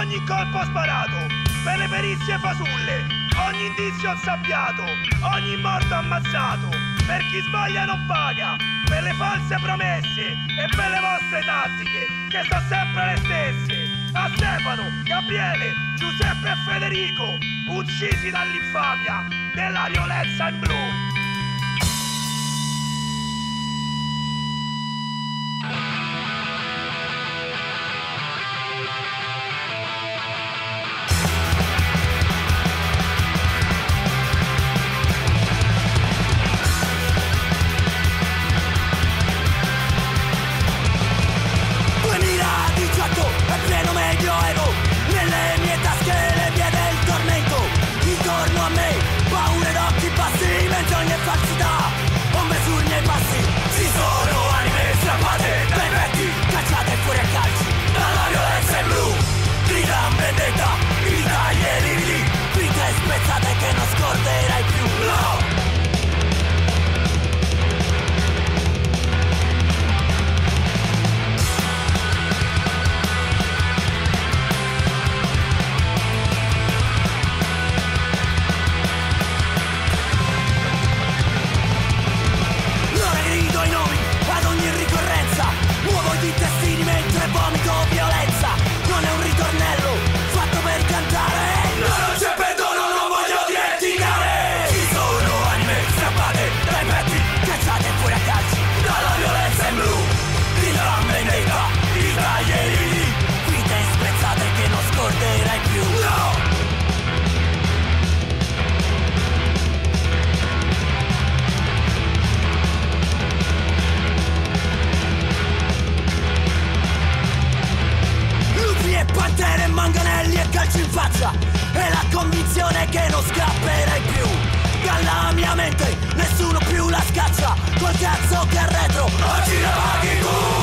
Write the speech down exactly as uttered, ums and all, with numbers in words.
ogni colpo sparato, per le perizie fasulle, ogni indizio sabbiato, ogni morto ammazzato, per chi sbaglia non paga, per le false promesse e per le vostre tattiche, che sono sempre le stesse. A Stefano, Gabriele, Giuseppe e Federico, uccisi dall'infamia della violenza in blu. In faccia e la convinzione che non scapperai più dalla mia mente, nessuno più la scaccia col cazzo che arretro oggi la paghi tu.